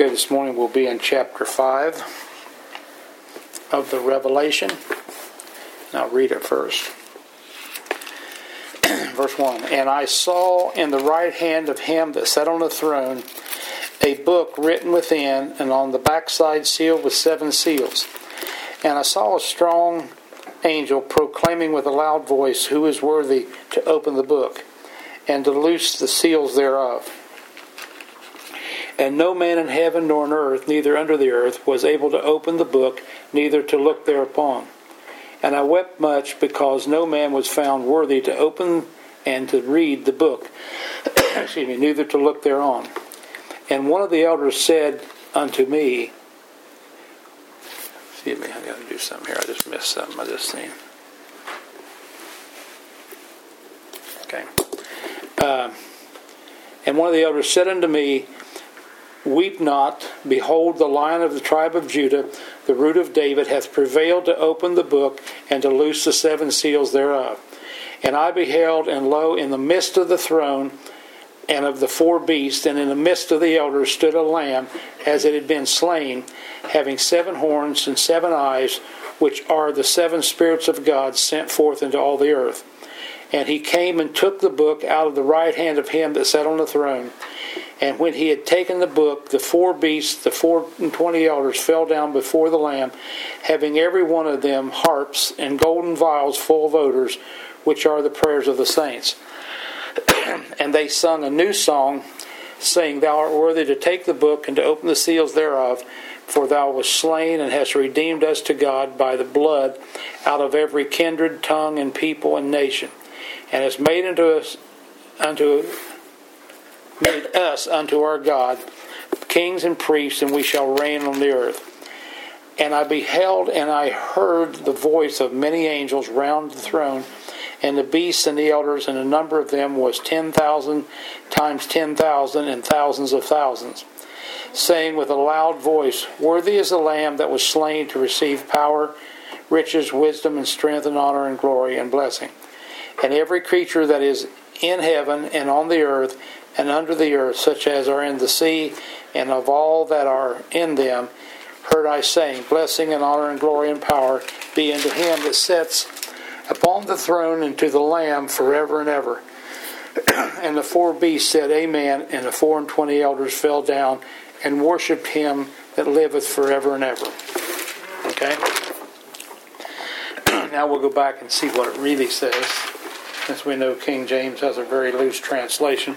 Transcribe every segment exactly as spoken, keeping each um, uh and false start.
Okay, this morning we'll be in chapter five of the Revelation. I'll read it first. Verse one. And I saw in the right hand of him that sat on the throne a book written within, and on the backside sealed with seven seals. And I saw a strong angel proclaiming with a loud voice, Who is worthy to open the book, and to loose the seals thereof? And no man in heaven nor on earth, neither under the earth, was able to open the book, neither to look thereupon. And I wept much, because no man was found worthy to open and to read the book, excuse me, neither to look thereon. And one of the elders said unto me, excuse me, I got to do something here. I just missed something I just seen. Okay. Uh, and one of the elders said unto me, Weep not, behold, the Lion of the tribe of Judah, the root of David, hath prevailed to open the book and to loose the seven seals thereof. And I beheld, and lo, in the midst of the throne and of the four beasts, and in the midst of the elders stood a lamb, as it had been slain, having seven horns and seven eyes, which are the seven spirits of God sent forth into all the earth. And he came and took the book out of the right hand of him that sat on the throne. And when he had taken the book, the four beasts, the four and twenty elders, fell down before the Lamb, having every one of them harps and golden vials full of odors, which are the prayers of the saints. And they sung a new song, saying, Thou art worthy to take the book and to open the seals thereof, for thou wast slain and hast redeemed us to God by the blood out of every kindred, tongue, and people and nation, and hast made unto us unto made us unto our God kings and priests, and we shall reign on the earth. And I beheld, and I heard the voice of many angels round the throne, and the beasts and the elders, and the number of them was ten thousand times ten thousand, and thousands of thousands, saying with a loud voice, Worthy is the Lamb that was slain to receive power, riches, wisdom, and strength, and honor, and glory, and blessing. And every creature that is in heaven and on the earth and under the earth, such as are in the sea, and of all that are in them, heard I saying, Blessing and honor and glory and power be unto him that sits upon the throne and to the Lamb forever and ever. And the four beasts said, Amen, and the four and twenty elders fell down and worshipped him that liveth forever and ever. Okay? Now we'll go back and see what it really says, since we know King James has a very loose translation.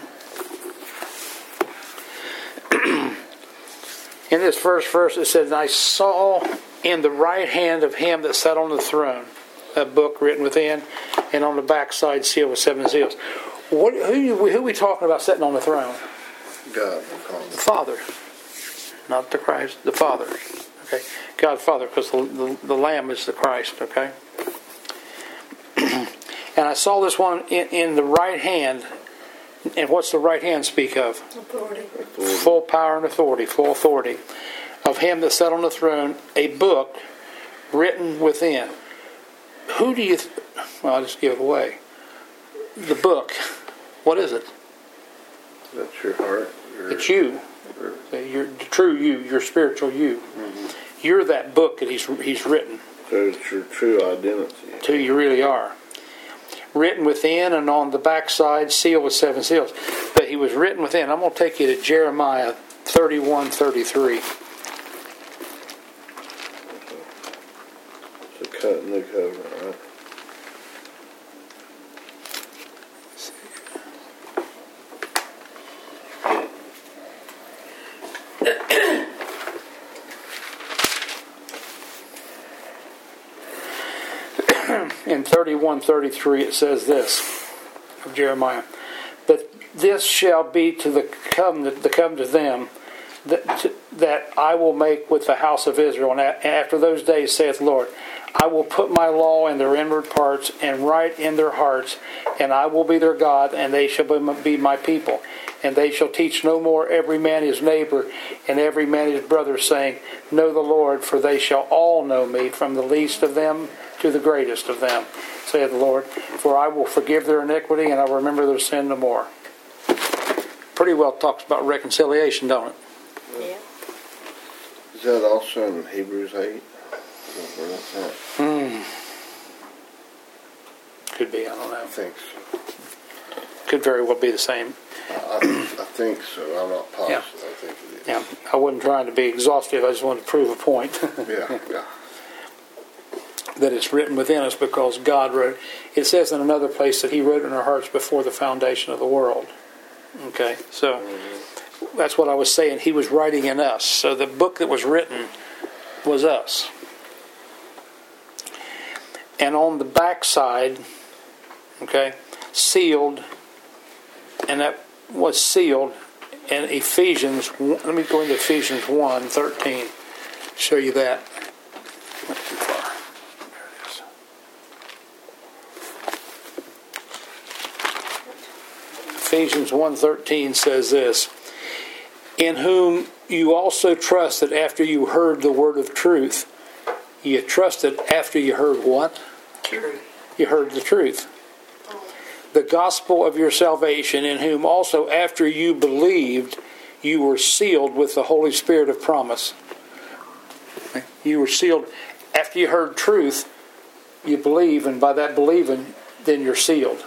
In this first verse it says, And I saw in the right hand of him that sat on the throne a book written within, and on the backside sealed with seven seals. What, who, who are we talking about sitting on the throne? God. The Father. Not the Christ, the Father. Okay, God the Father, because the, the, the Lamb is the Christ, okay? And I saw this one in, in the right hand. And what's the right hand speak of? Authority. Full power and authority, full authority. Of him that sat on the throne, a book written within. Who do you... Th- well, I'll just give it away. The book. What is it? That's your heart. Your, it's you. Your, your true you, your spiritual you. Mm-hmm. You're that book that he's he's written. So it's your true identity. It's who you really are. Written within, and on the backside sealed with seven seals. But he was written within. I'm going to take you to Jeremiah thirty-one thirty-three. It's a cut new covenant, right? In thirty-one thirty-three it says this of Jeremiah, But this shall be to the covenant, the covenant of them that, to, that I will make with the house of Israel. And after those days, saith the Lord, I will put my law in their inward parts and write in their hearts, and I will be their God, and they shall be my people. And they shall teach no more every man his neighbor and every man his brother, saying, Know the Lord, for they shall all know me, from the least of them to the greatest of them, saith the Lord. For I will forgive their iniquity, and I will remember their sin no more. Pretty well talks about reconciliation, don't it? Yeah. Is that also in Hebrews eight? Where that's at? Hmm. Could be, I don't know. I think so. Could very well be the same. I, I think so. I'm not positive. Yeah. I think it is. Yeah, I wasn't trying to be exhaustive. I just wanted to prove a point. Yeah, yeah. That it's written within us because God wrote. It says in another place that He wrote in our hearts before the foundation of the world. Okay, so mm-hmm. That's what I was saying. He was writing in us. So the book that was written was us. And on the back side, okay, sealed, and that was sealed in Ephesians. Let me go into Ephesians one thirteen. Show you that. Went too far. There it is. Ephesians one thirteen says this: in whom you also trusted after you heard the word of truth. You trusted after you heard what? Truth. You heard the truth. The gospel of your salvation, in whom also after you believed, you were sealed with the Holy Spirit of promise. You were sealed after you heard truth. You believe, and by that believing, then you're sealed.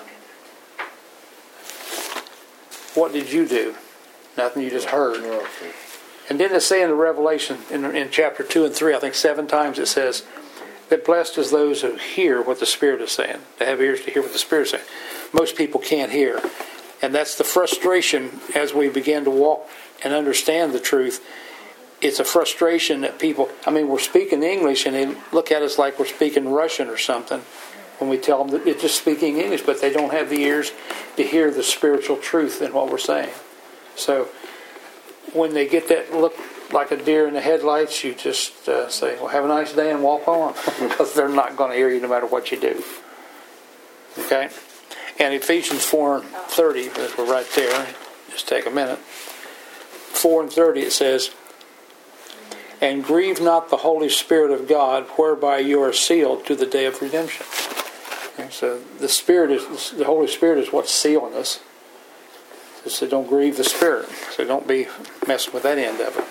What did you do? Nothing. You just heard. And didn't it say in the Revelation, in, in chapter two and three, I think seven times it says that blessed is those who hear what the Spirit is saying. They have ears to hear what the Spirit is saying. Most people can't hear. And that's the frustration as we begin to walk and understand the truth. It's a frustration that people, I mean, we're speaking English and they look at us like we're speaking Russian or something when we tell them that it's just speaking English, but they don't have the ears to hear the spiritual truth in what we're saying. So when they get that look like a deer in the headlights, you just uh, say, well, have a nice day and walk on. Because they're not going to hear you no matter what you do. Okay? And Ephesians four and thirty, because we're right there. Just take a minute. four and thirty it says, and grieve not the Holy Spirit of God, whereby you are sealed to the day of redemption. Okay, so the Spirit is the Holy Spirit is what's sealing us. So don't grieve the Spirit. So don't be messing with that end of it.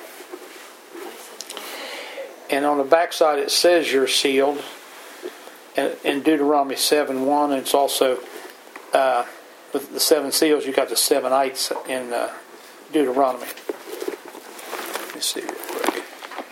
And on the backside it says you're sealed. In Deuteronomy seven one, and it's also uh, with the seven seals, you got the seven ites in uh, Deuteronomy. Let me see real quick.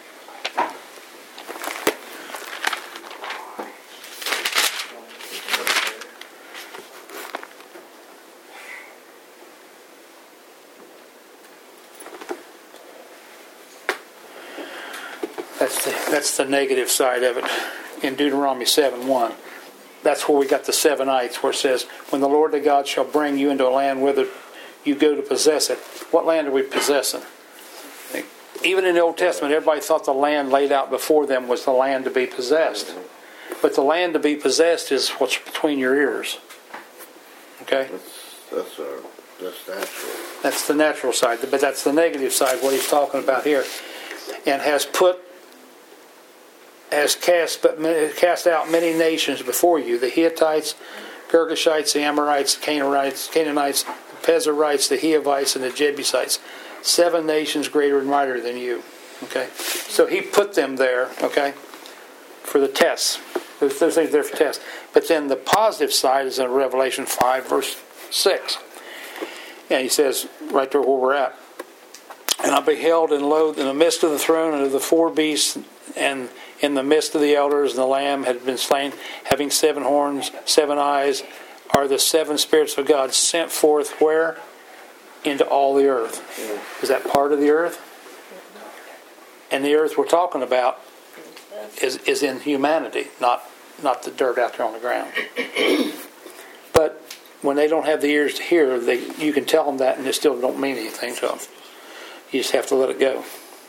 That's the, that's the negative side of it. In Deuteronomy seven one. That's where we got the seven ites, where it says, when the Lord thy God shall bring you into a land whither you go to possess it. What land are we possessing? Even in the Old Testament, everybody thought the land laid out before them was the land to be possessed. But the land to be possessed is what's between your ears. Okay? That's, that's, uh, that's natural. That's the natural side. But that's the negative side, what he's talking about here. And has put has cast but cast out many nations before you: the Hittites, Girgashites, the Amorites, the Canaanites, Canaanites, the Pezerites, the Hivites, and the Jebusites. Seven nations greater and mightier than you. Okay, so he put them there. Okay, for the tests. There's things there for tests. But then the positive side is in Revelation five, verse six, and he says right there where we're at. And I beheld, and lo, in the midst of the throne and of the four beasts, and in the midst of the elders, and the Lamb had been slain, having seven horns, seven eyes, are the seven spirits of God sent forth where? Into all the earth. Is that part of the earth? And the earth we're talking about is, is in humanity, not, not the dirt out there on the ground. But when they don't have the ears to hear, they, you can tell them that and it still don't mean anything to them. You just have to let it go.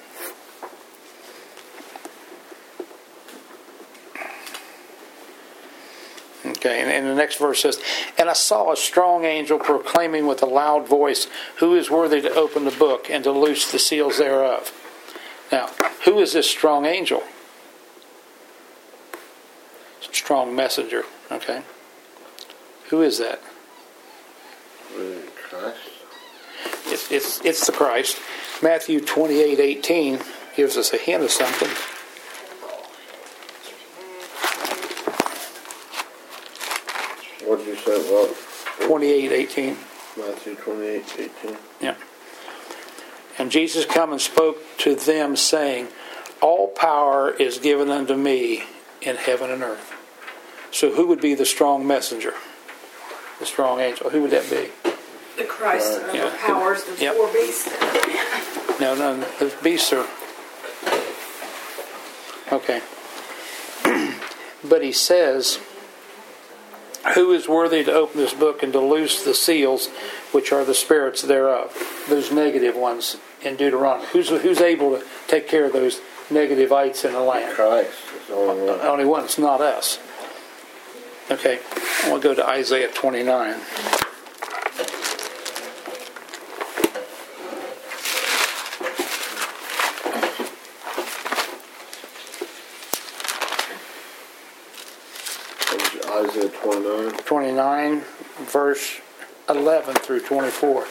Okay, and, and the next verse says, and I saw a strong angel proclaiming with a loud voice, who is worthy to open the book and to loose the seals thereof? Now, who is this strong angel? Strong messenger, okay? Who is that? Christ. It's, it's, it's the Christ. Matthew twenty-eight eighteen gives us a hint of something. What did you say about twenty-eight eighteen. Matthew twenty-eight eighteen? Yeah. And Jesus come and spoke to them, saying, all power is given unto me in heaven and earth. So who would be the strong messenger? The strong angel. Who would that be? The Christ Yeah. overpowers the Yep. four beasts. No, no, the beasts are... Okay. But he says, who is worthy to open this book and to loose the seals, which are the spirits thereof? Those negative ones in Deuteronomy. Who's who's able to take care of those negative ites in the land? Christ is the only one. Only one. It's not us. Okay. I want to go to Isaiah twenty-nine. Isaiah twenty-nine. twenty-nine, verse eleven through twenty-four.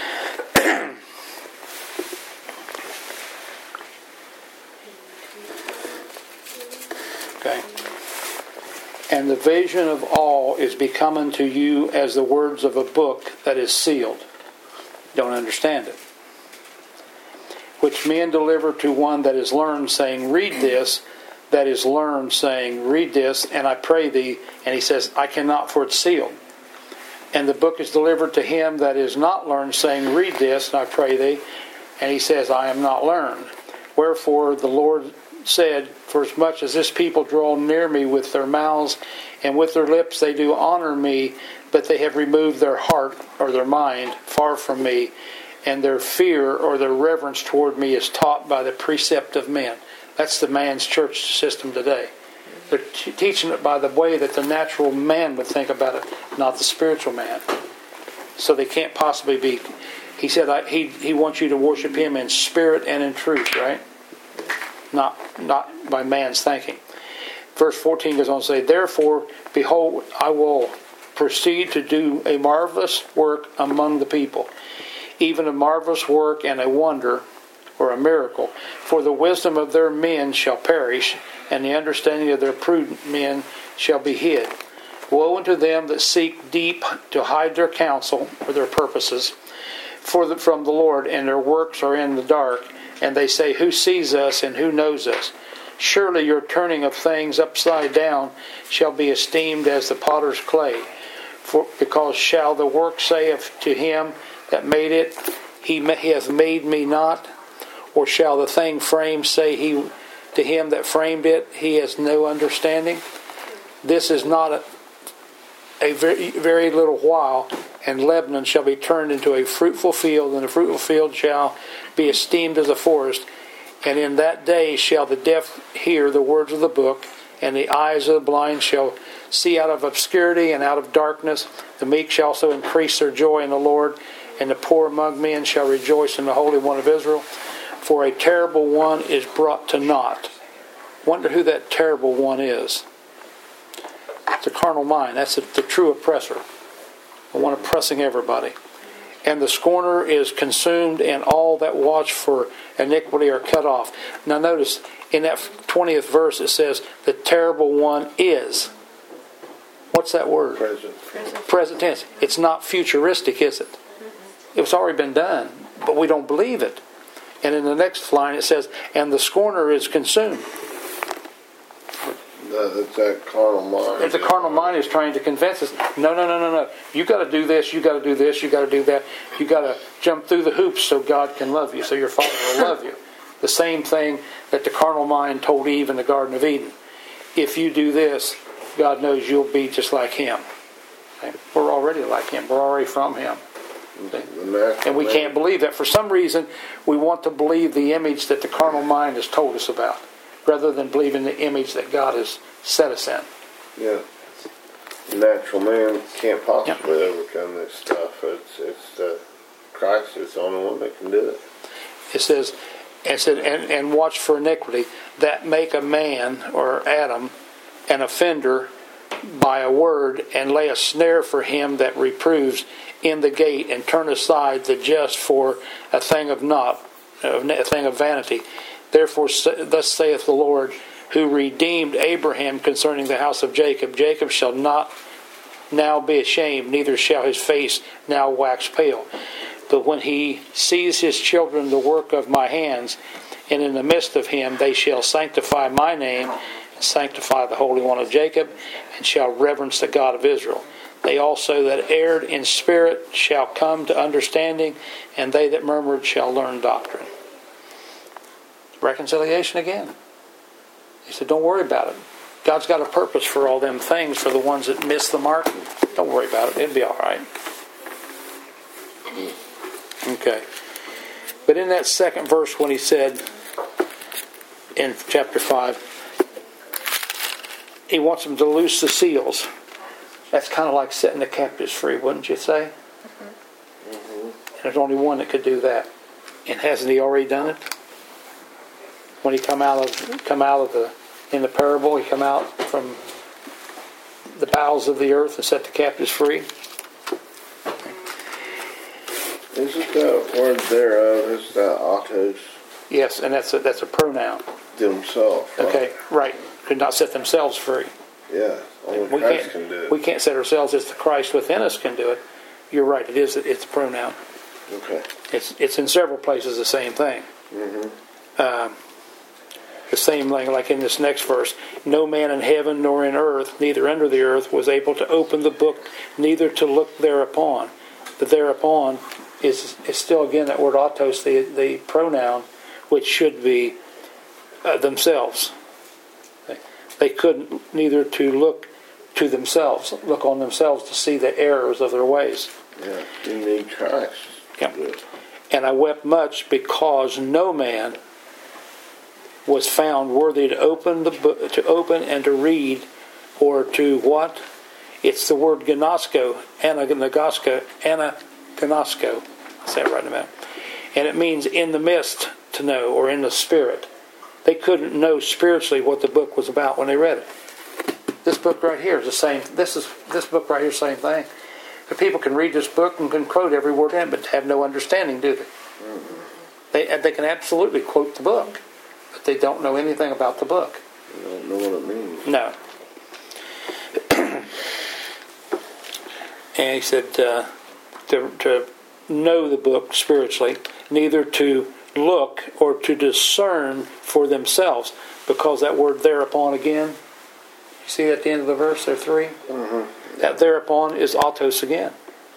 Okay. And the vision of all is become unto you as the words of a book that is sealed. Don't understand it. Which men deliver to one that is learned, saying, read this. That is learned, saying, read this, and I pray thee. And he says, I cannot, for it's sealed. And the book is delivered to him that is not learned, saying, read this, and I pray thee. And he says, I am not learned. Wherefore the Lord said, for as much as this people draw near me with their mouths and with their lips they do honor me, but they have removed their heart or their mind far from me, and their fear or their reverence toward me is taught by the precept of men. That's the man's church system today. They're t- teaching it by the way that the natural man would think about it, not the spiritual man. So they can't possibly be... He said I, he he wants you to worship him in spirit and in truth, right? Not not by man's thinking. Verse fourteen goes on to say, therefore, behold, I will proceed to do a marvelous work among the people, even a marvelous work and a wonder, or a miracle. For the wisdom of their men shall perish, and the understanding of their prudent men shall be hid. Woe unto them that seek deep to hide their counsel, or their purposes, for the, from the Lord, and their works are in the dark. And they say, who sees us and who knows us? Surely your turning of things upside down shall be esteemed as the potter's clay. For because shall the work say of, to him that made it, he, he hath made me not? Or shall the thing framed say he to him that framed it, he has no understanding? This is not a, a very, very little while, and Lebanon shall be turned into a fruitful field, and the fruitful field shall be esteemed as a forest. And in that day shall the deaf hear the words of the book, and the eyes of the blind shall see out of obscurity and out of darkness. The meek shall also increase their joy in the Lord, and the poor among men shall rejoice in the Holy One of Israel. For a terrible one is brought to naught. Wonder who that terrible one is. It's a carnal mind. That's a, the true oppressor. The one oppressing everybody. And the scorner is consumed, and all that watch for iniquity are cut off. Now notice, in that twentieth verse it says, the terrible one is. What's that word? Present. Present. Present tense. It's not futuristic, is it? It's already been done, but we don't believe it. And in the next line it says, and the scorner is consumed. It's that carnal mind. If the carnal mind is trying to convince us, no, no, no, no, no. You got to do this, you got to do this, you got to do that. You got to jump through the hoops so God can love you, so your Father will love you. The same thing that the carnal mind told Eve in the Garden of Eden. If you do this, God knows you'll be just like Him. Okay? We're already like Him. We're already from Him. Okay? And we can't believe that. For some reason, we want to believe the image that the carnal mind has told us about, rather than believing the image that God has set us in. Yeah. Natural man can't possibly yeah. overcome this stuff. It's it's uh, Christ is the only one that can do it. It says, it said, and, and watch for iniquity, that make a man, or Adam, an offender by a word, and lay a snare for him that reproves in the gate, and turn aside the just for a thing of naught, a thing of vanity. Therefore, thus saith the Lord, who redeemed Abraham concerning the house of Jacob, Jacob shall not now be ashamed, neither shall his face now wax pale. But when he sees his children the work of my hands, and in the midst of him they shall sanctify my name, and sanctify the Holy One of Jacob, and shall reverence the God of Israel. They also that erred in spirit shall come to understanding, and they that murmured shall learn doctrine. Reconciliation again. He said, don't worry about it. God's got a purpose for all them things. For the ones that miss the mark, don't worry about it. It'll be all right. Okay. But in that second verse when he said, in chapter five, he wants them to loose the seals. That's kind of like setting the captives free, wouldn't you say? Mm-hmm. And there's only one that could do that. And hasn't he already done it? When he come out of come out of the in the parable, he come out from the bowels of the earth and set the captives free. Isn't that word thereof? Is that autos? Yes, and that's a, that's a pronoun. Themselves. Right? Okay, right. Could not set themselves free. Yeah, only we Christ can't, can do it. We can't set ourselves. It's the Christ within us can do it. You're right. It is. It's a pronoun. Okay. It's it's in several places the same thing. Mm-hmm. Uh, the same thing, like in this next verse. No man in heaven nor in earth, neither under the earth, was able to open the book, neither to look thereupon. The thereupon is is still again that word autos, the the pronoun, which should be uh, themselves. They, they couldn't neither to look to themselves, look on themselves to see the errors of their ways. Yeah, you need Christ. Yeah. And I wept much because no man was found worthy to open the book, to open and to read, or to what? It's the word gnosko, anagnosko, anagnosko. I'll say it right in a minute. And it means in the midst to know, or in the spirit. They couldn't know spiritually what the book was about when they read it. This book right here is the same. This is this book right here is the same thing. The people can read this book and can quote every word in it, but have no understanding, do they? Mm-hmm. They they can absolutely quote the book, but they don't know anything about the book. They don't know what it means. No. And he said uh, to, to know the book spiritually, neither to look or to discern for themselves, because that word thereupon again, you see at the end of the verse there, three? Mm-hmm. That thereupon is autos again.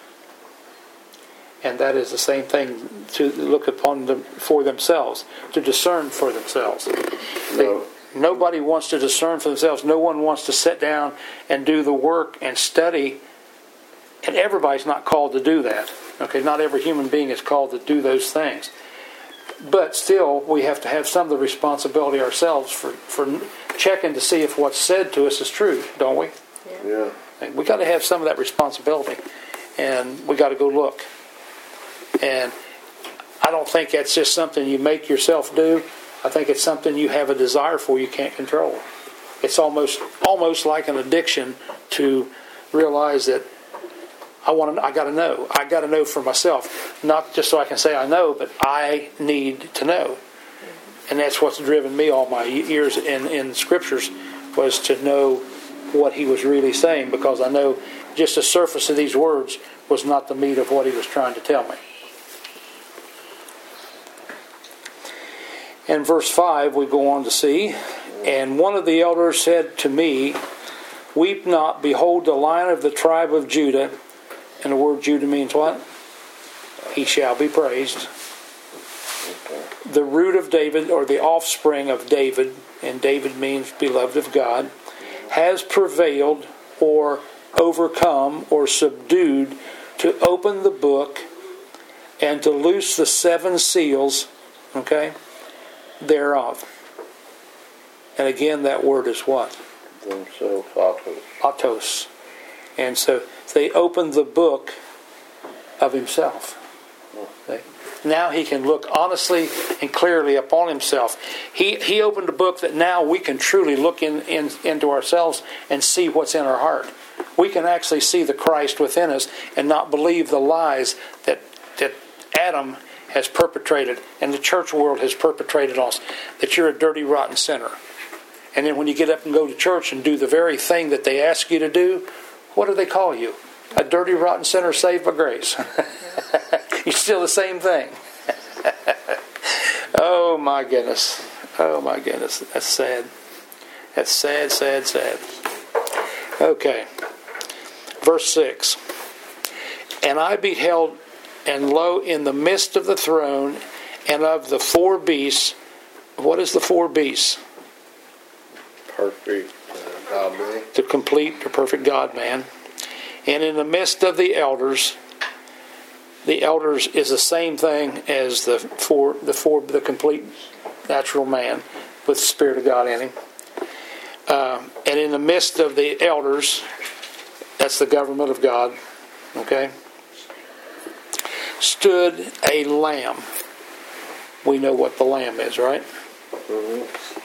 And that is the same thing, to look upon them for themselves, to discern for themselves. No. They, nobody wants to discern for themselves. No one wants to sit down and do the work and study. And everybody's not called to do that. Okay, not every human being is called to do those things. But still, we have to have some of the responsibility ourselves for, for checking to see if what's said to us is true, don't we? Yeah. Yeah. We got to have some of that responsibility. And we got to go look. And I don't think that's just something you make yourself do. I think it's something you have a desire for you can't control. It's almost almost like an addiction to realize that I want to. I got to know. I got to know for myself, not just so I can say I know, but I need to know. And that's what's driven me all my years in in scriptures, was to know what he was really saying, because I know just the surface of these words was not the meat of what he was trying to tell me. In verse five, we go on to see, and one of the elders said to me, "Weep not, behold the Lion of the tribe of Judah." And the word Judah means what? He shall be praised. The root of David, or the offspring of David, and David means beloved of God, has prevailed or overcome or subdued to open the book and to loose the seven seals, okay, thereof. And again, that word is what? Themselves, autos. Autos. And so they opened the book of himself. Okay. Now he can look honestly and clearly upon himself. He he opened a book that now we can truly look in, in into ourselves and see what's in our heart. We can actually see the Christ within us and not believe the lies that that Adam has perpetrated, and the church world has perpetrated on us, that you're a dirty, rotten sinner. And then when you get up and go to church and do the very thing that they ask you to do, what do they call you? A dirty, rotten sinner saved by grace. You're still the same thing. Oh my goodness. Oh my goodness. That's sad. That's sad, sad, sad. Okay. Verse six. And I beheld, and lo, in the midst of the throne and of the four beasts. What is the four beasts? Perfect uh, God-man. The complete, the perfect God-man. And in the midst of the elders, the elders is the same thing as the four, the four, the complete natural man with the Spirit of God in him. Uh, and in the midst of the elders, that's the government of God, okay, stood a lamb. We know what the lamb is, right? Mm-hmm.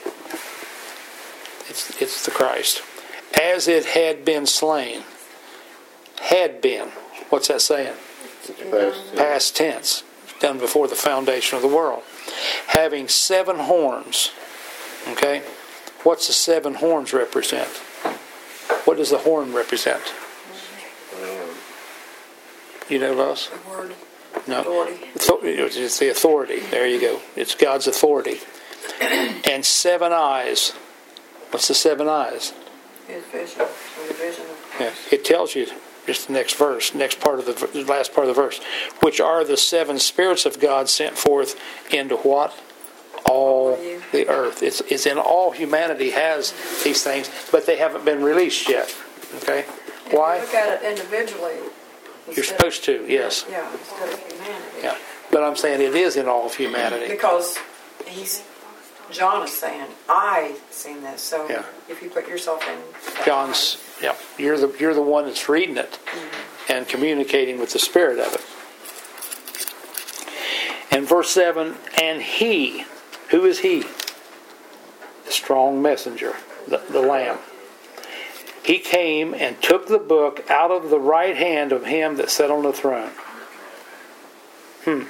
It's it's the Christ. As it had been slain. Had been. What's that saying? Past, Past tense. Done before the foundation of the world. Having seven horns. Okay? What's the seven horns represent? What does the horn represent? um, You know, Lois? The word No. authority. It's the authority. There you go. It's God's authority. And seven eyes. What's the seven eyes? His vision. So the vision of Yeah, Christ. it tells you, just the next verse, next part of the, the last part of the verse, which are the seven spirits of God sent forth into what? All the earth. It's, it's in all humanity has these things, but they haven't been released yet. Okay? If Why? you look at it individually. You're instead- supposed to, yes. Yeah, instead of humanity. Yeah. But I'm saying it is in all of humanity. Because he's, John is saying, I seen this. So Yeah. if you put yourself in that John's, yeah, you're the you're the one that's reading it and communicating with the spirit of it. And verse seven, and he, who is he? The strong messenger, the, the Lamb. He came and took the book out of the right hand of him that sat on the throne. Hmm.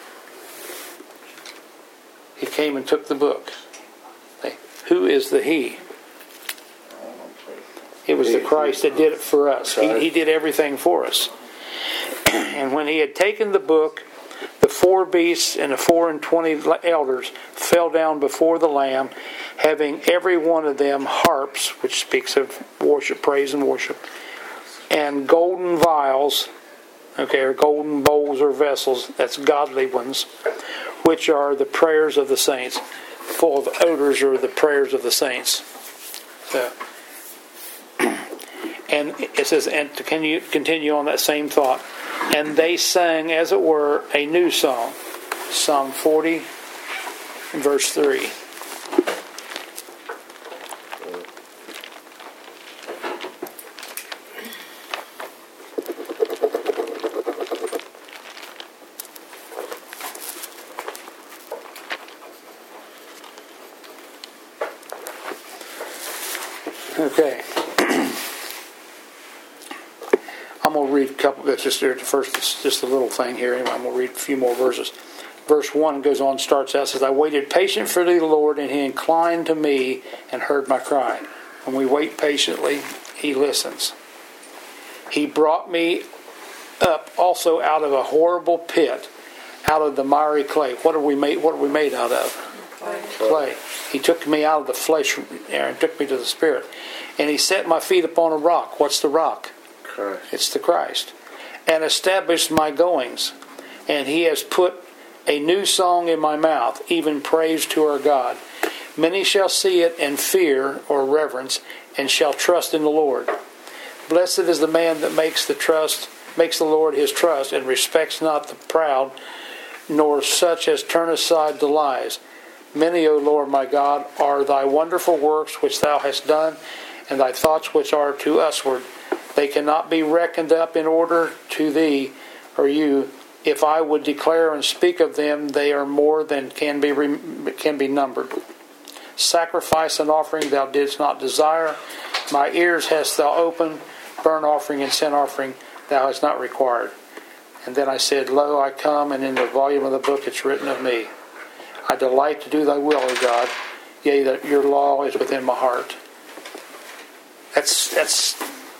He came and took the book. Hey, who is the he? It was the Christ that did it for us. He, he did everything for us. And when he had taken the book, the four beasts and the four and twenty elders fell down before the Lamb, having every one of them harps, which speaks of worship, praise and worship, and golden vials, okay, or golden bowls or vessels, that's godly ones, which are the prayers of the saints. Full of odors are the prayers of the saints. So, and it says, and to continue, continue on that same thought, and they sang, as it were, a new song. Psalm forty, verse three. Okay. I'm going to read a couple. That's just there. First, it's just a little thing here. Anyway, I'm going to read a few more verses. Verse one goes on, starts out, says, I waited patient for the Lord, and he inclined to me and heard my cry. When we wait patiently, he listens. He brought me up also out of a horrible pit, out of the miry clay. What are we made? What are we made out of? Clay. Clay. He took me out of the flesh and took me to the spirit. And he set my feet upon a rock. What's the rock? Christ. It's the Christ. And established my goings. And he has put a new song in my mouth, even praise to our God. Many shall see it and fear or reverence, and shall trust in the Lord. Blessed is the man that makes the trust, makes the Lord his trust, and respects not the proud, nor such as turn aside to lies. Many, O Lord my God, are thy wonderful works which thou hast done, and thy thoughts which are to usward. They cannot be reckoned up in order to thee or you. If I would declare and speak of them, they are more than can be can be numbered. Sacrifice and offering thou didst not desire. My ears hast thou opened. Burnt offering and sin offering thou hast not required. And then I said, Lo, I come, and in the volume of the book it's written of me. I delight to do thy will, O God. Yea, that your law is within my heart. That's that's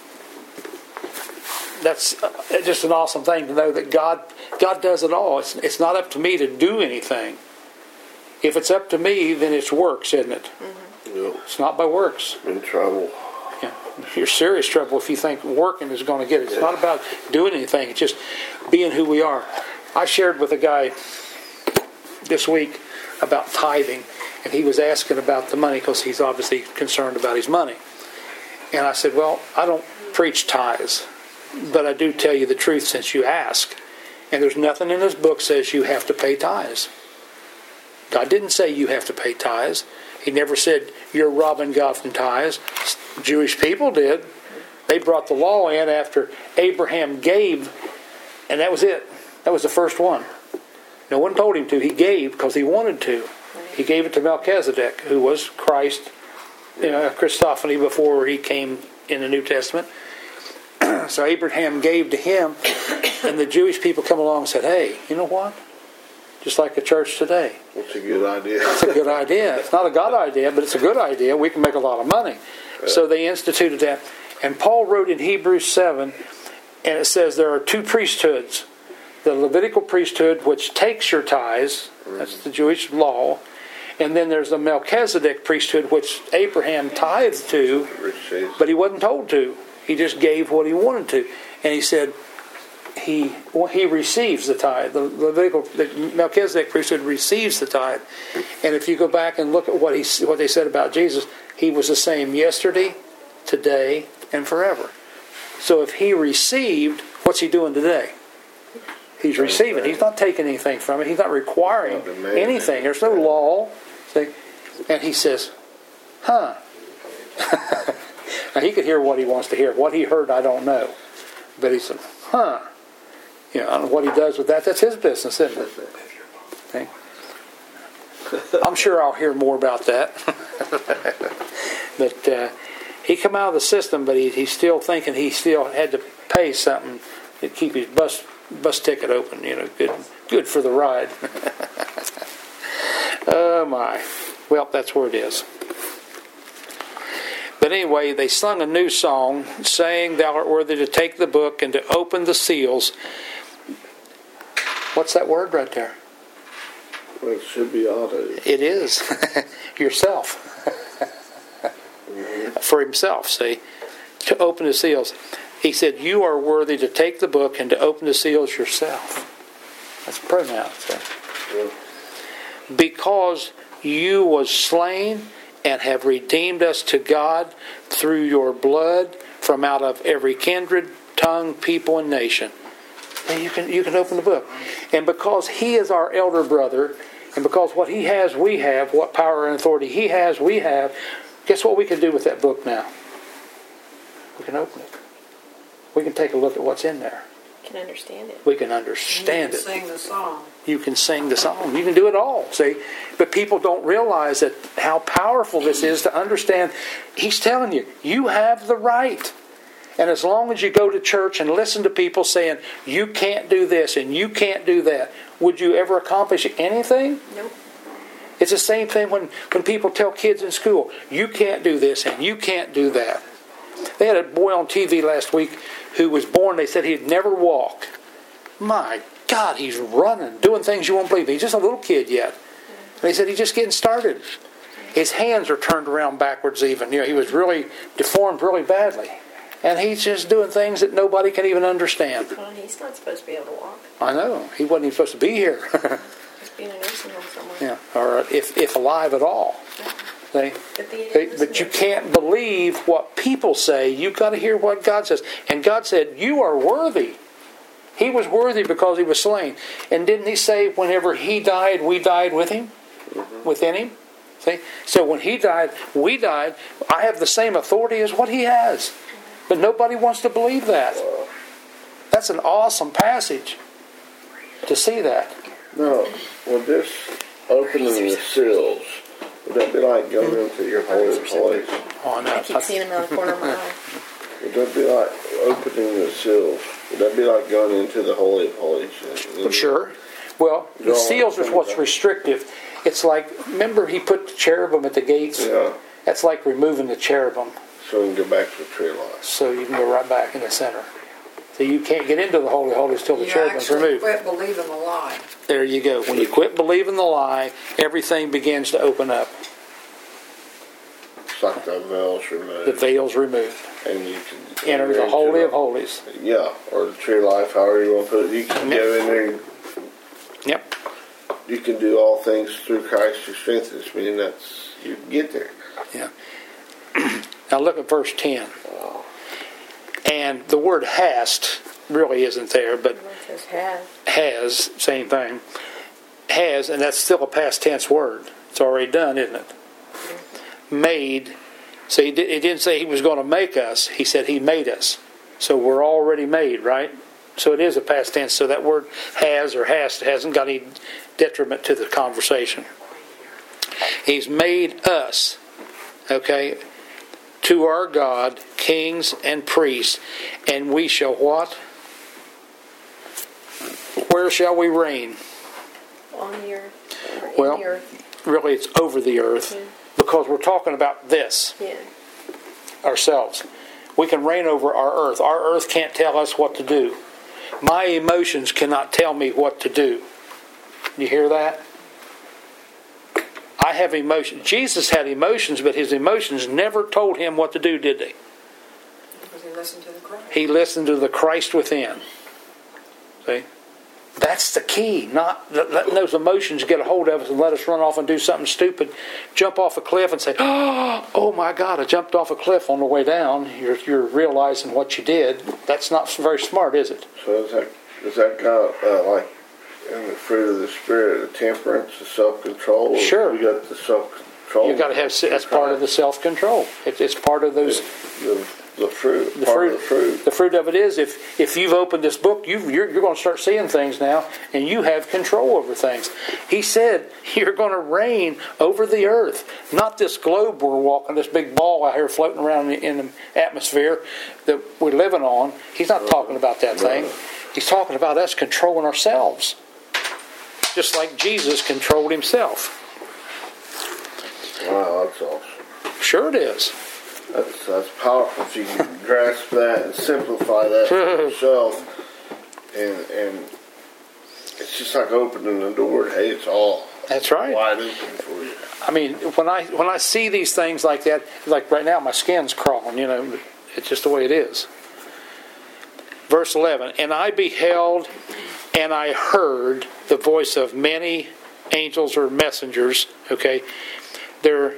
that's just an awesome thing to know that God God does it all. It's it's not up to me to do anything. If it's up to me, then it's works, isn't it? Mm-hmm. Yep. It's not by works. In trouble. Yeah. You're serious trouble if you think working is going to get it. It's yeah. not about doing anything. It's just being who we are. I shared with a guy this week about tithing, and he was asking about the money because he's obviously concerned about his money. And I said, well, I don't preach tithes, but I do tell you the truth since you ask. And there's nothing in this book says you have to pay tithes. God didn't say you have to pay tithes. He never said you're robbing God from tithes. Jewish people did. They brought the law in after Abraham gave, and that was it. That was the first one. No one told him to. He gave because he wanted to. He gave it to Melchizedek, who was Christ, you know, Christophany before he came in the New Testament. So Abraham gave to him, and the Jewish people come along and said, hey, you know what? Just like the church today. It's a good idea. It's a good idea. It's not a God idea, but it's a good idea. We can make a lot of money. Yeah. So they instituted that. And Paul wrote in Hebrews seven, and it says there are two priesthoods. The Levitical priesthood, which takes your tithes. Mm-hmm. That's the Jewish law. And then there's the Melchizedek priesthood, which Abraham tithed to, but he wasn't told to. He just gave what he wanted to. And he said, he well, he receives the tithe. The Levitical, the Melchizedek priesthood receives the tithe. And if you go back and look at what he what they said about Jesus, he was the same yesterday, today, and forever. So if he received, what's he doing today? He's receiving. He's not taking anything from it. He's not requiring anything. There's no law. See? And he says, huh. Now he could hear what he wants to hear. What he heard, I don't know. But he said, huh. You know, I don't know what he does with that. That's his business, isn't it? Okay. I'm sure I'll hear more about that. But uh, he come out of the system, but he, he's still thinking he still had to pay something to keep his bus bus ticket open. You know, good good for the ride. Oh my. Well, that's where it is. But anyway, they sung a new song, saying, Thou art worthy to take the book and to open the seals. What's that word right there? Well, it should be auto. It is. Yourself. Mm-hmm. For himself, see. To open the seals. He said, you are worthy to take the book and to open the seals yourself. That's a pronoun. So. Yeah. Because you was slain and have redeemed us to God through your blood from out of every kindred, tongue, people, and nation. And you can you can open the book. And because he is our elder brother, and because what he has, we have, what power and authority he has, we have, guess what we can do with that book now? We can open it. We can take a look at what's in there. We can understand it. We can understand you it. can sing the song. You can sing the song. You can do it all, see? But people don't realize that how powerful this is to understand. He's telling you, you have the right. And as long as you go to church and listen to people saying, you can't do this and you can't do that, would you ever accomplish anything? Nope. It's the same thing when, when people tell kids in school, you can't do this and you can't do that. They had a boy on T V last week who was born, they said he'd never walk. My God, he's running, doing things you won't believe. He's just a little kid yet. And they said he's just getting started. His hands are turned around backwards even. You know, he was really deformed really badly. And he's just doing things that nobody can even understand. Well, he's not supposed to be able to walk. I know. He wasn't even supposed to be here. He's being in a nursing home somewhere. Yeah, or if, if alive at all. Yeah. They, But, the, they, but you can't believe what people say. You've got to hear what God says. And God said, you are worthy. He was worthy because he was slain. And didn't he say whenever he died, we died with him? Mm-hmm. Within him? See? So when he died, we died. I have the same authority as what he has. But nobody wants to believe that. That's an awesome passage to see that. No, well, this opening the seals, would that be like going into your holy place? Oh, no. I keep seeing him out of the corner of my eye. Would that be like opening the seals? Would that be like going into the Holy of Holies? Well, sure. Well, the seals is what's restrictive. It's like, remember he put the cherubim at the gates? Yeah. That's like removing the cherubim. So we can go back to the tree of life. So you can go right back in the center. So you can't get into the Holy of Holies till the You cherubim's actually removed. quit believing the lie. There you go. When you quit believing the lie, everything begins to open up. It's like the veil's removed. The veil's removed. And you can Enter the Holy of Holies. Yeah, or the tree of life, however you want to put it. You can Yep. go in there and Yep. you can do all things through Christ who strengthens me, and that's, you can get there. Yeah. Now look at verse ten. And the word hast really isn't there, but It says has. has, same thing. Has, and that's still a past tense word. It's already done, isn't it? Made. So he, did, he didn't say he was going to make us. He said he made us. So we're already made, right? So it is a past tense. So that word has or has hasn't got any detriment to the conversation. He's made us, okay, to our God, kings and priests, and we shall what? Where shall we reign? On the earth. Or in Well, the earth. really it's over the earth, Yeah. because we're talking about this, Yeah. ourselves. We can reign over our earth. Our earth can't tell us what to do. My emotions cannot tell me what to do. You hear that? I have emotions. Jesus had emotions, but his emotions never told him what to do, did they? Because he listened to the Christ. He listened to the Christ within. See? That's the key. Not letting those emotions get a hold of us and let us run off and do something stupid. Jump off a cliff and say, oh my God, I jumped off a cliff on the way down. You're, you're realizing what you did. That's not very smart, is it? So is that, is that kind of uh, like in the fruit of the Spirit, the temperance, the self-control? Sure. You got the self-control. You've got to have, that's part of the self-control. It, it's part of those... The, the fruit, The part fruit, of the fruit. the fruit of it is, if if you've opened this book, you've, you're you're going to start seeing things now, and you have control over things. He said you're going to reign over the earth, not this globe we're walking, this big ball out here floating around in the, in the atmosphere that we're living on. He's not talking about that thing. He's talking about us controlling ourselves, just like Jesus controlled himself. Wow, that's awesome. Sure, it is. That's, that's powerful if you can grasp that and simplify that for yourself. And, and it's just like opening the door. Hey, it's all That's right. wide open for you. I mean, when I when I see these things like that, like right now, my skin's crawling. You know, it's just the way it is. Verse eleven, and I beheld, and I heard the voice of many angels or messengers. Okay, they're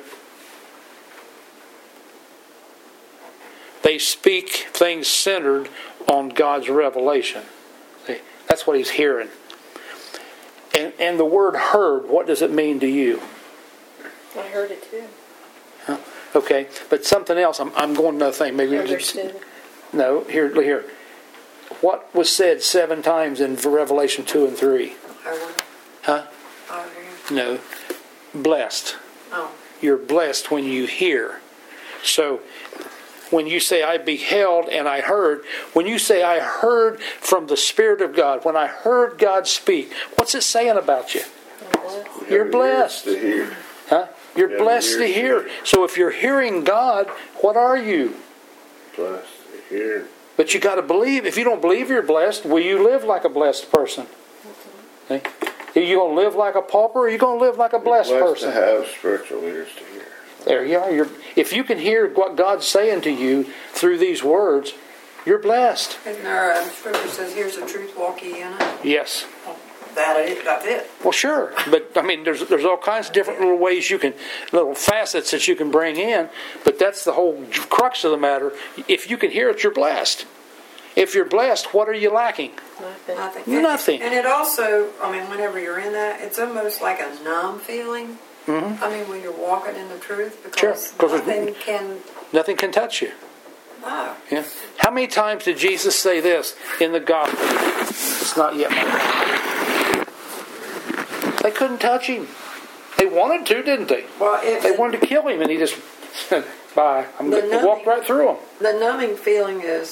they speak things centered on God's revelation. See, that's what he's hearing. And and the word "heard," what does it mean to you? I heard it too. Huh? Okay, but something else. I'm I'm going to another thing. Maybe Understood. no. Here, here. What was said seven times in Revelation two and three? I will. Huh? I will. No. Blessed. Oh. You're blessed when you hear. So, when you say, I beheld and I heard, when you say, I heard from the Spirit of God, when I heard God speak, what's it saying about you? You're Have blessed. ears to hear. Huh? You're Yeah, blessed ears to to hear. hear. So if you're hearing God, what are you? Blessed to hear. But you got to believe. If you don't believe you're blessed, will you live like a blessed person? See? Are you going to live like a pauper, or are you going to live like a blessed, Blessed person? to have spiritual ears to hear. There you are. You're, if you can hear what God's saying to you through these words, you're blessed. Isn't there a scripture says, here's the truth, walk ye in it? Yes. That is, that's it. Well, sure, but I mean, there's there's all kinds of different little ways you can, little facets that you can bring in. But that's the whole crux of the matter. If you can hear it, you're blessed. If you're blessed, what are you lacking? Nothing. Nothing. And- Nothing. And it also, I mean, whenever you're in that, it's almost like a numb feeling. Mm-hmm. I mean, when you're walking in the truth, Sure, because 'cause it- nothing can. Nothing can touch you. No. Yeah. How many times did Jesus say this in the gospel? It's not yet my time. They couldn't touch him. They wanted to, didn't they? Well, if They wanted to kill him, and he just said, bye. I'm The going to walk numbing- right through them. the numbing feeling is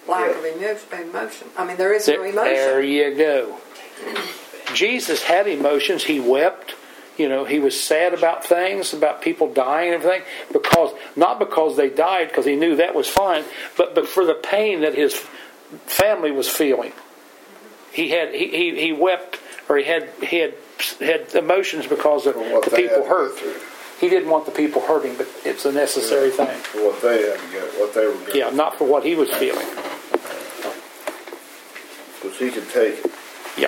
lack Yeah. of emo- emotion. I mean, there is no There, emotion. there you go. Jesus had emotions. He wept. You know, he was sad about things, about people dying and everything, because not because they died, because he knew that was fine, but but for the pain that his family was feeling. He had he, he, he wept, or he had he had had emotions because of For what the they people had to go hurt. through. He didn't want the people hurting, but it's a necessary Yeah, thing. For what they had to get, what they were going Yeah, not for what he was feeling. Because he could take it. Yeah.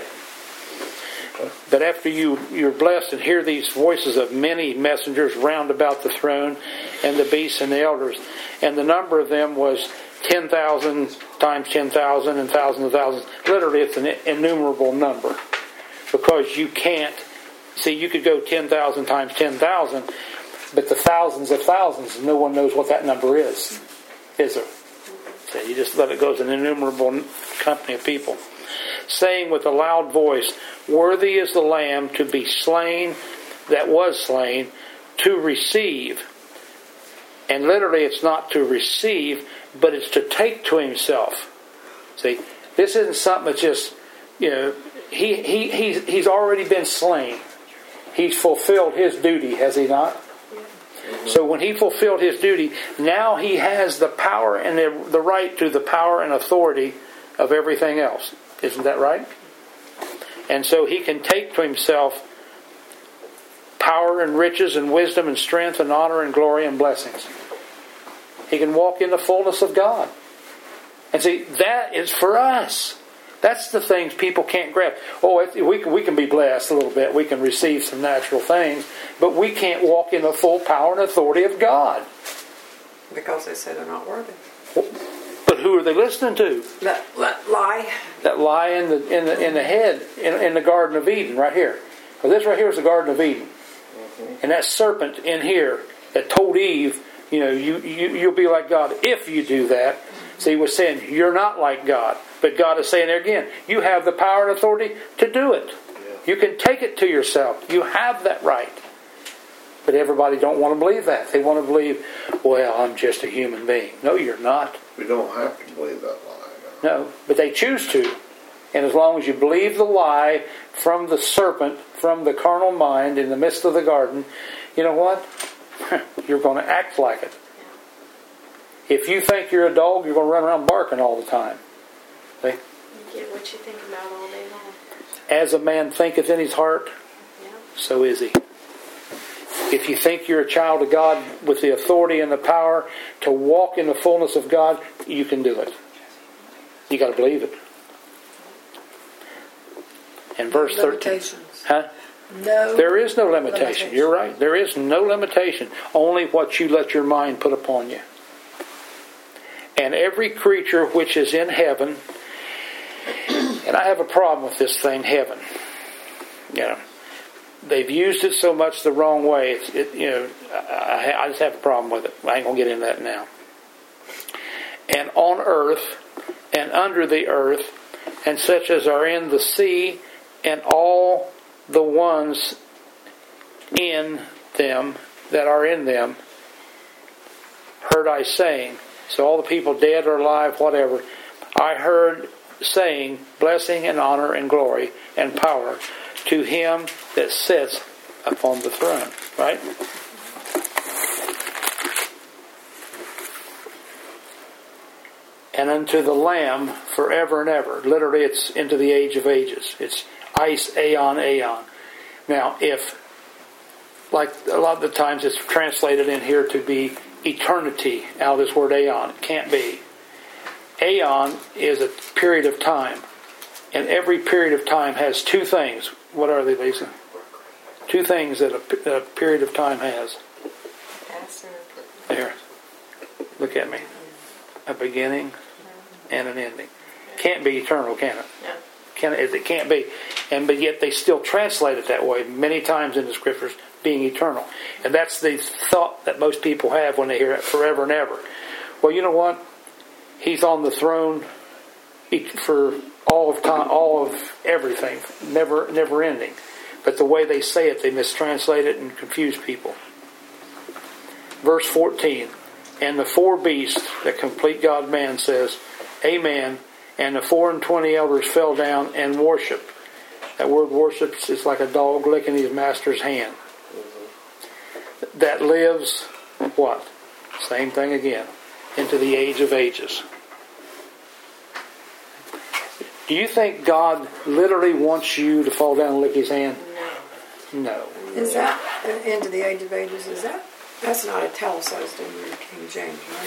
But after you, you're blessed and hear these voices of many messengers round about the throne and the beasts and the elders, and the number of them was ten thousand times ten thousand and thousands of thousands. Literally, it's an innumerable number. Because you can't, see, you could go ten thousand times ten thousand, but the thousands of thousands, no one knows what that number is, is there? So you just let it go as an innumerable company of people. Saying with a loud voice, "Worthy is the Lamb to be slain that was slain, to receive." And literally it's not to receive, but it's to take to himself. See, this isn't something that's just, you know, he, he, he's, he's already been slain. He's fulfilled his duty, has he not? Mm-hmm. So when he fulfilled his duty, now he has the power and the, the right to the power and authority of everything else. Isn't that right? And so he can take to himself power and riches and wisdom and strength and honor and glory and blessings. He can walk in the fullness of God. And see, that is for us. That's the things people can't grasp. Oh, it, we, can, we can be blessed a little bit. We can receive some natural things. But we can't walk in the full power and authority of God. Because they say they're not worthy. But who are they listening to? That, that lie. That lie in the in the in the head in, in the Garden of Eden right here. Well, this right here is the Garden of Eden, mm-hmm. And that serpent in here that told Eve, you know, you, you you'll be like God if you do that. Mm-hmm. So he was saying you're not like God, but God is saying there again, you have the power and authority to do it. Yeah. You can take it to yourself. You have that right. But everybody don't want to believe that. They want to believe, well, I'm just a human being. No, you're not. We don't have to believe that lie. No, no, but they choose to. And as long as you believe the lie from the serpent, from the carnal mind in the midst of the garden, you know what? You're going to act like it. If you think you're a dog, you're going to run around barking all the time. See? You get what you think about all day long. As a man thinketh in his heart, Yeah. so is he. If you think you're a child of God with the authority and the power to walk in the fullness of God, you can do it. You got to believe it. And verse thirteen. Huh? No. There is no limitation. limitation. You're right. There is no limitation. Only what you let your mind put upon you. And every creature which is in heaven, and I have a problem with this thing, heaven. You know. They've used it so much the wrong way. It's, it, you know, I, I just have a problem with it. I ain't going to get into that now. And on earth, and under the earth, and such as are in the sea, and all the ones in them that are in them, heard I saying. So all the people dead or alive, whatever, I heard saying, blessing and honor and glory and power to him that sits upon the throne. Right? And unto the Lamb forever and ever. Literally, it's into the age of ages. It's Eis, Aeon, Aeon. Now, if, like a lot of the times it's translated in here to be eternity, out of this word Aeon. It can't be. Aeon is a period of time. And every period of time has two things. What are they, Lisa? Two things that a, a period of time has. There. Look at me. A beginning and an ending. Can't be eternal, can it? No. Can it? It can't be. And but yet they still translate it that way many times in the scriptures, being eternal. And that's the thought that most people have when they hear it, forever and ever. Well, you know what? He's on the throne for all of time, all of everything, never, never ending. But the way they say it, they mistranslate it and confuse people. Verse fourteen, and the four beasts that complete God-man says, Amen. And the four and twenty elders fell down and worshiped. That word worship is like a dog licking his master's hand. Mm-hmm. That lives, what? Same thing again. Into the age of ages. Do you think God literally wants you to fall down and lick his hand? No. No. Is that uh, into the age of ages? Is that? That's not italicized in your King James, right?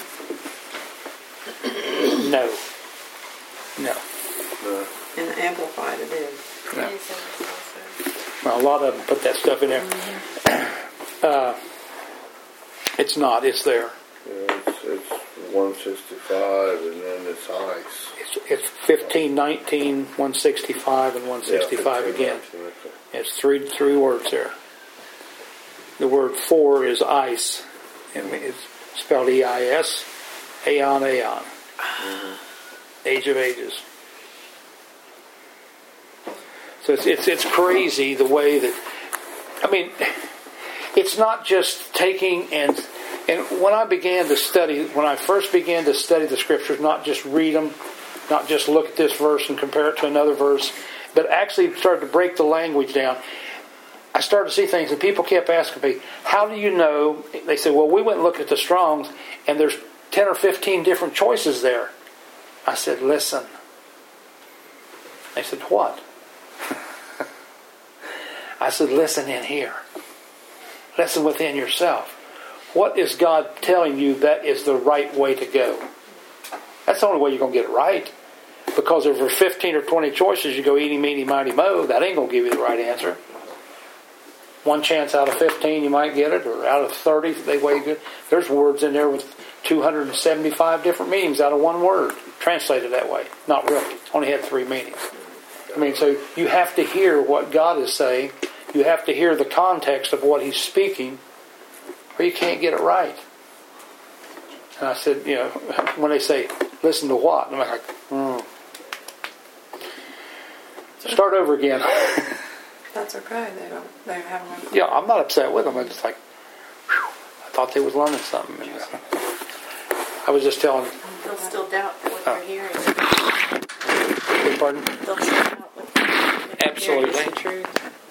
No. No. No. In the Amplified, it is. No. It is also. Well, a lot of them put that stuff in there. Mm-hmm. Uh, it's not. It's there. Yeah, it's, it's one sixty-five, and then it's ice. It's, it's fifteen nineteen, one sixty-five, and one sixty-five Yeah, again. fifteen, nineteen, It's three three words there. The word for is ice. And it's spelled E I S. Aeon, aeon. Age of ages. So it's, it's it's crazy the way that, I mean, it's not just taking and, and when I began to study, when I first began to study the scriptures, not just read them, not just look at this verse and compare it to another verse, but actually started to break the language down. I started to see things, and people kept asking me, how do you know? They said, well, we went and looked at the Strongs, and there's ten or fifteen different choices there. I said, listen. They said, what? I said, listen in here. Listen within yourself. What is God telling you that is the right way to go? That's the only way you're going to get it right. Because if there's fifteen or twenty choices, you go eeny, meeny, miny, mo, that ain't going to give you the right answer. One chance out of fifteen you might get it, or out of thirty they weigh good. There's words in there with two hundred seventy-five different meanings out of one word, translated that way. Not really. Only had three meanings. I mean, so you have to hear what God is saying. You have to hear the context of what He's speaking, or you can't get it right. And I said, you know, when they say, listen to what? I'm like, hmm. Start over again. That's okay. They don't. They haven't. Yeah, I'm not upset with them. I'm just like, whew, I thought they was learning something. And, uh, I was just telling them. They'll still doubt what Oh. they're hearing. Pardon? They'll still doubt what they're hearing Absolutely. is the truth.